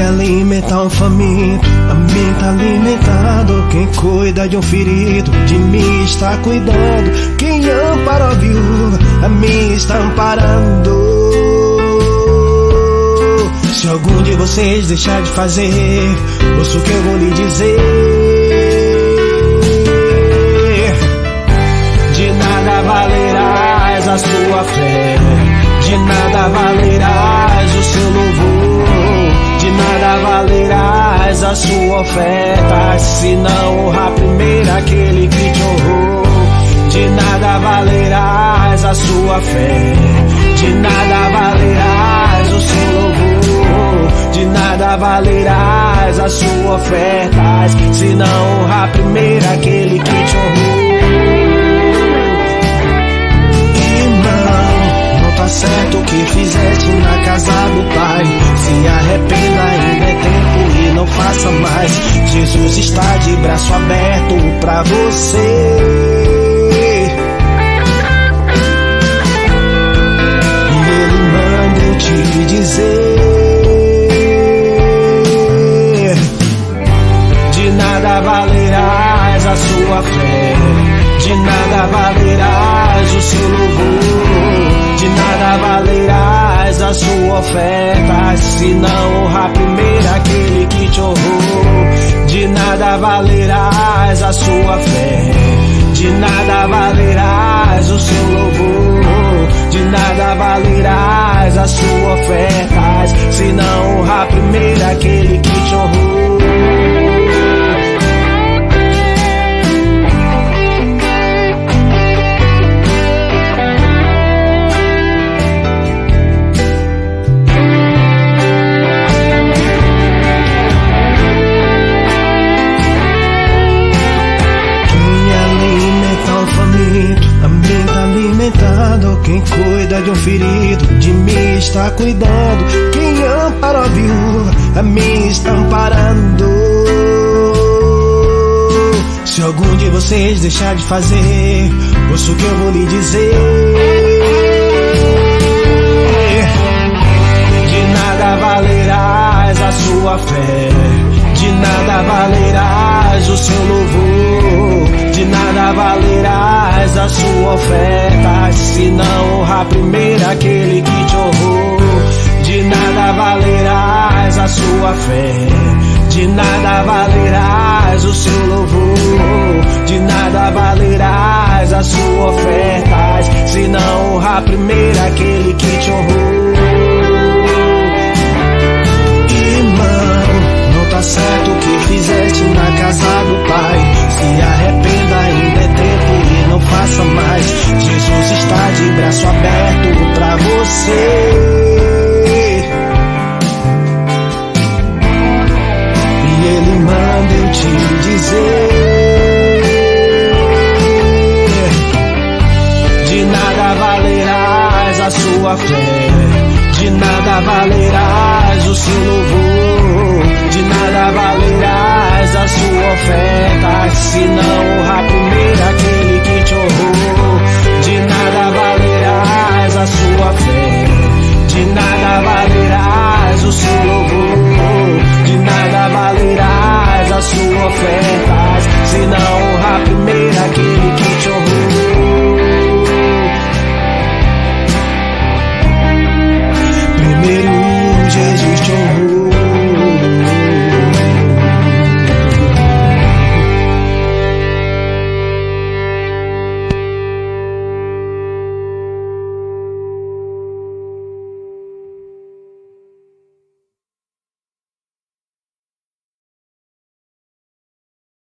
alimenta um faminto, a mim tá alimentado. Quem cuida de um ferido, de mim está cuidando. Quem ampara a viúva, a mim está amparando. Se algum de vocês deixar de fazer, ouça o que eu vou lhe dizer. De nada valerás a sua fé, de nada valerás o seu louvor, de nada valerás a sua oferta, se não honrar primeiro aquele que te honrou. De nada valerás a sua fé, de nada valerás o seu louvor, de nada valerás a sua oferta, se não honrar primeiro aquele que te honrou. Tá certo o que fizeste na casa do Pai. Se arrependa, ainda é tempo e não faça mais. Jesus está de braço aberto pra você. E Ele manda eu te dizer: de nada valerás a sua fé, de nada valerás o seu louvor, de nada valerás a sua oferta, se não honrar primeiro aquele que te honrou. De nada valerás a sua fé, de nada valerás o seu louvor, de nada valerás a sua oferta, se não honrar primeiro aquele que te honrou. A mim tá alimentado. Quem cuida de um ferido, de mim está cuidando. Quem ampara a viúva, a mim está amparando. Se algum de vocês deixar de fazer, ouça o que eu vou lhe dizer. De nada valerás a sua fé, de nada valerás o seu louvor, de nada valerás a sua oferta, se não honrar primeiro aquele que te honrou. De nada valerás a sua fé, de nada valerás o seu louvor, de nada valerás a sua oferta, se não honrar primeiro aquele que te honrou.